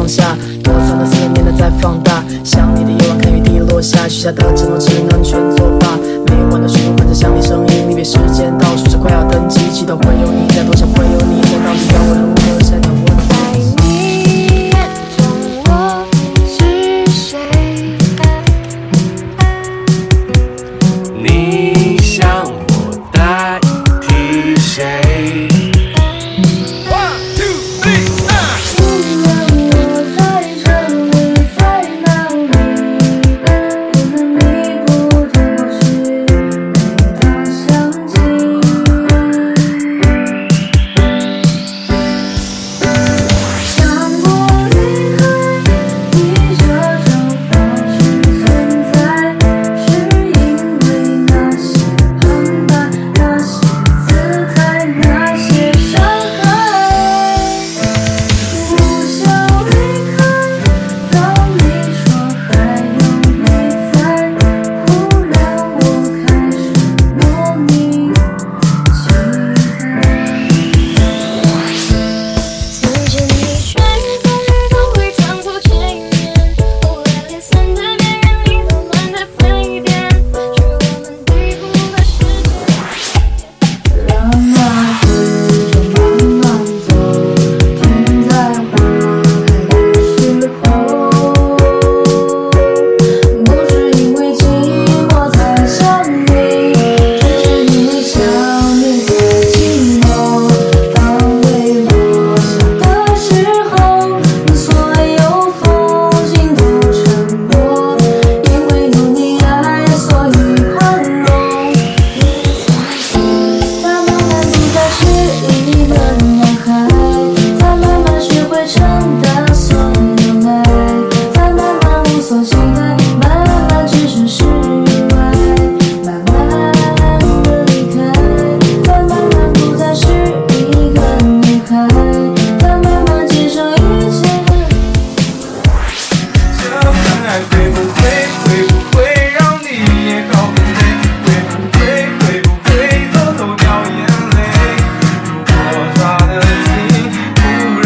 下，躲藏的思念的在放大，想你的夜晚看雨滴落下，许下的承诺只能全作罢。每晚的循环着想你声音，离别时间倒数着快要登机，祈祷会有你在，多想会有你在，到底要我能